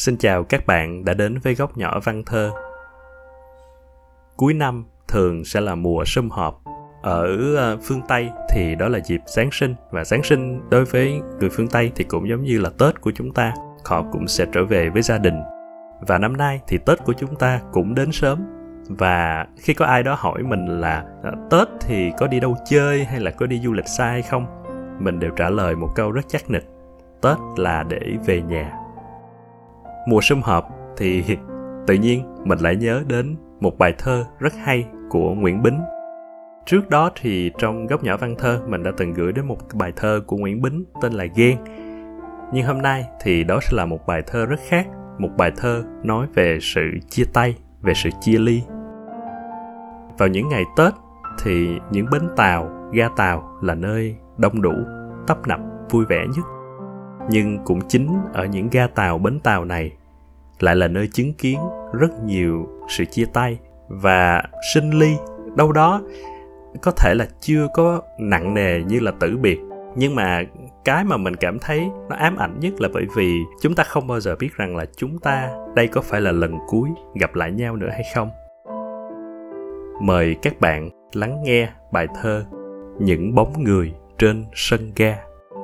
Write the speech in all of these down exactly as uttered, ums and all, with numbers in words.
Xin chào các bạn đã đến với Góc Nhỏ Văn Thơ. Cuối năm thường sẽ là mùa sum họp. Ở phương Tây thì đó là dịp Giáng sinh, và Giáng sinh đối với người phương Tây thì cũng giống như là Tết của chúng ta. Họ cũng sẽ trở về với gia đình. Và năm nay thì Tết của chúng ta cũng đến sớm. Và khi có ai đó hỏi mình là Tết thì có đi đâu chơi hay là có đi du lịch xa hay không, mình đều trả lời một câu rất chắc nịch: Tết là để về nhà. Mùa sum họp thì tự nhiên mình lại nhớ đến một bài thơ rất hay của Nguyễn Bính. Trước đó thì trong Góc Nhỏ Văn Thơ mình đã từng gửi đến một bài thơ của Nguyễn Bính tên là Ghen. Nhưng hôm nay thì đó sẽ là một bài thơ rất khác, một bài thơ nói về sự chia tay, về sự chia ly. Vào những ngày Tết thì những bến tàu, ga tàu là nơi đông đủ, tấp nập, vui vẻ nhất. Nhưng cũng chính ở những ga tàu, bến tàu này lại là nơi chứng kiến rất nhiều sự chia tay và sinh ly. Đâu đó có thể là chưa có nặng nề như là tử biệt, nhưng mà cái mà mình cảm thấy nó ám ảnh nhất là bởi vì chúng ta không bao giờ biết rằng là chúng ta đây có phải là lần cuối gặp lại nhau nữa hay không. Mời các bạn lắng nghe bài thơ Những bóng người trên sân ga.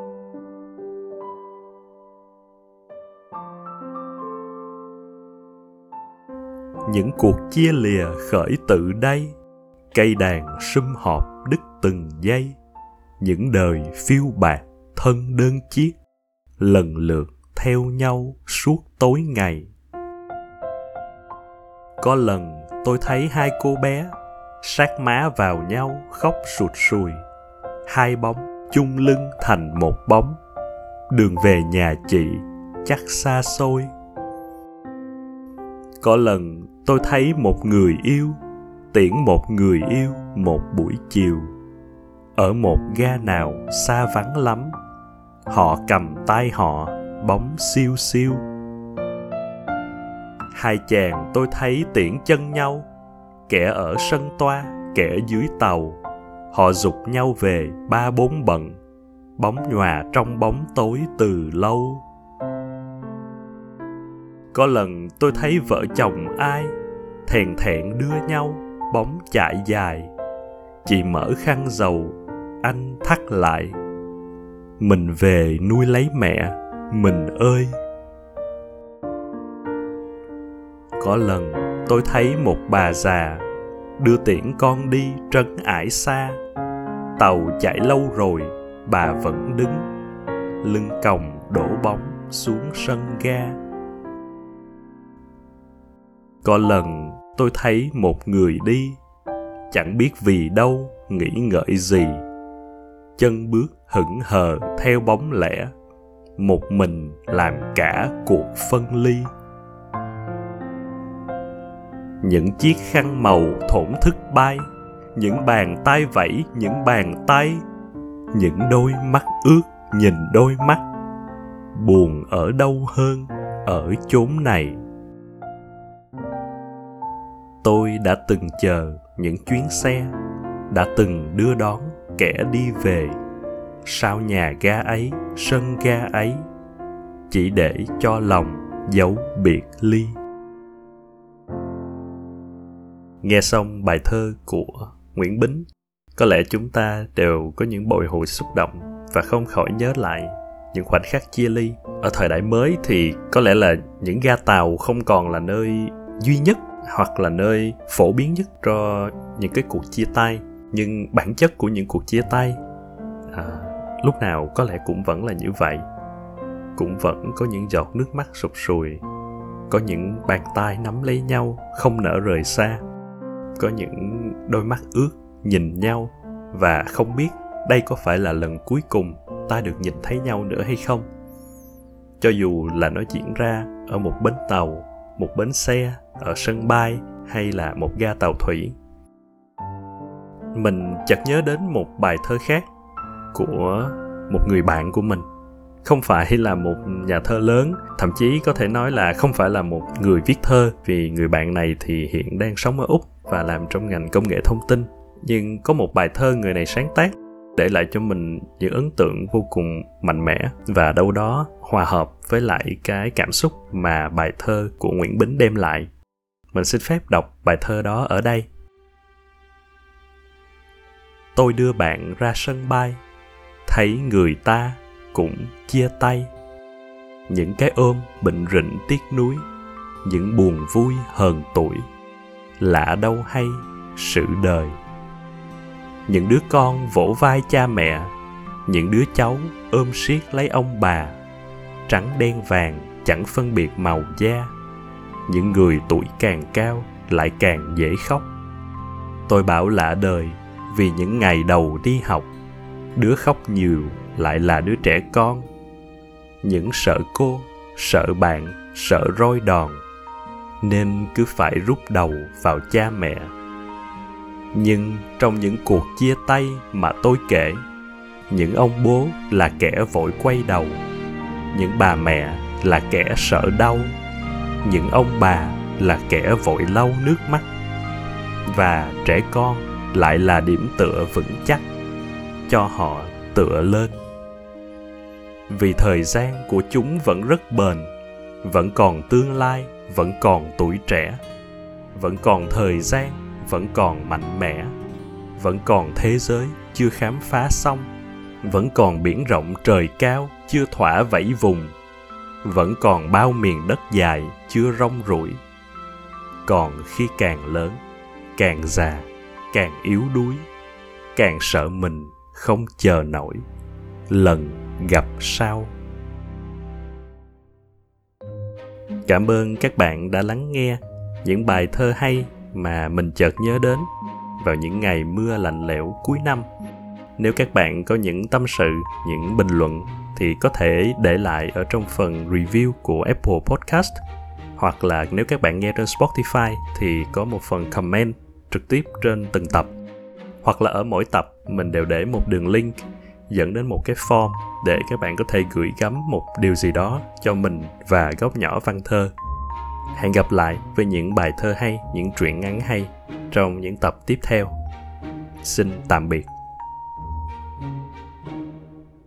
Những cuộc chia lìa khởi từ đây, cây đàn sum họp đứt từng giây. Những đời phiêu bạt thân đơn chiếc, lần lượt theo nhau suốt tối ngày. Có lần tôi thấy hai cô bé sát má vào nhau khóc sụt sùi. Hai bóng chung lưng thành một bóng, đường về nhà chị chắc xa xôi. Có lần tôi thấy một người yêu tiễn một người yêu một buổi chiều. Ở một ga nào xa vắng lắm, họ cầm tay họ bóng siêu siêu. Hai chàng tôi thấy tiễn chân nhau, kẻ ở sân toa, kẻ dưới tàu. Họ giục nhau về ba bốn bận, bóng nhòa trong bóng tối từ lâu. Có lần tôi thấy vợ chồng ai thèn thẹn đưa nhau bóng chạy dài. Chị mở khăn dầu, anh thắt lại: mình về nuôi lấy mẹ, mình ơi. Có lần tôi thấy một bà già đưa tiễn con đi trấn ải xa. Tàu chạy lâu rồi, bà vẫn đứng, lưng còng đổ bóng xuống sân ga. Có lần tôi thấy một người đi, chẳng biết vì đâu, nghĩ ngợi gì. Chân bước hững hờ theo bóng lẻ, một mình làm cả cuộc phân ly. Những chiếc khăn màu thổn thức bay, những bàn tay vẫy, những bàn tay. Những đôi mắt ướt nhìn đôi mắt, buồn ở đâu hơn ở chốn này. Tôi đã từng chờ những chuyến xe, đã từng đưa đón kẻ đi về. Sau nhà ga ấy, sân ga ấy, chỉ để cho lòng dấu biệt ly. Nghe xong bài thơ của Nguyễn Bính, có lẽ chúng ta đều có những bồi hồi xúc động và không khỏi nhớ lại những khoảnh khắc chia ly. Ở thời đại mới thì có lẽ là những ga tàu không còn là nơi duy nhất hoặc là nơi phổ biến nhất cho những cái cuộc chia tay, nhưng bản chất của những cuộc chia tay à, lúc nào có lẽ cũng vẫn là như vậy. Cũng vẫn có những giọt nước mắt sụt sùi, có những bàn tay nắm lấy nhau không nỡ rời xa, có những đôi mắt ướt nhìn nhau và không biết đây có phải là lần cuối cùng ta được nhìn thấy nhau nữa hay không. Cho dù là nó diễn ra ở một bến tàu, một bến xe, ở sân bay hay là một ga tàu thủy. Mình chợt nhớ đến một bài thơ khác của một người bạn của mình. Không phải là một nhà thơ lớn, thậm chí có thể nói là không phải là một người viết thơ, vì người bạn này thì hiện đang sống ở Úc và làm trong ngành công nghệ thông tin. Nhưng có một bài thơ người này sáng tác để lại cho mình những ấn tượng vô cùng mạnh mẽ và đâu đó hòa hợp với lại cái cảm xúc mà bài thơ của Nguyễn Bính đem lại. Mình xin phép đọc bài thơ đó ở đây. Tôi đưa bạn ra sân bay, thấy người ta cũng chia tay. Những cái ôm bệnh rịnh tiếc nuối, những buồn vui hờn tuổi, lạ đâu hay sự đời. Những đứa con vỗ vai cha mẹ, những đứa cháu ôm siết lấy ông bà, trắng đen vàng chẳng phân biệt màu da. Những người tuổi càng cao lại càng dễ khóc. Tôi bảo lạ đời vì những ngày đầu đi học, đứa khóc nhiều lại là đứa trẻ con. Những sợ cô, sợ bạn, sợ roi đòn, nên cứ phải rút đầu vào cha mẹ. Nhưng trong những cuộc chia tay mà tôi kể, những ông bố là kẻ vội quay đầu, những bà mẹ là kẻ sợ đau, những ông bà là kẻ vội lau nước mắt, và trẻ con lại là điểm tựa vững chắc cho họ tựa lên. Vì thời gian của chúng vẫn rất bền, vẫn còn tương lai, vẫn còn tuổi trẻ, vẫn còn thời gian, vẫn còn mạnh mẽ, vẫn còn thế giới chưa khám phá xong, vẫn còn biển rộng trời cao chưa thỏa vẫy vùng, vẫn còn bao miền đất dài chưa rong ruổi. Còn khi càng lớn, càng già, càng yếu đuối, càng sợ mình không chờ nổi lần gặp sau. Cảm ơn các bạn đã lắng nghe những bài thơ hay mà mình chợt nhớ đến vào những ngày mưa lạnh lẽo cuối năm. Nếu các bạn có những tâm sự, những bình luận thì có thể để lại ở trong phần review của Apple Podcast, hoặc là nếu các bạn nghe trên Spotify thì có một phần comment trực tiếp trên từng tập, hoặc là ở mỗi tập mình đều để một đường link dẫn đến một cái form để các bạn có thể gửi gắm một điều gì đó cho mình và Góc Nhỏ Văn Thơ. Hẹn gặp lại với những bài thơ hay, những truyện ngắn hay trong những tập tiếp theo. Xin tạm biệt.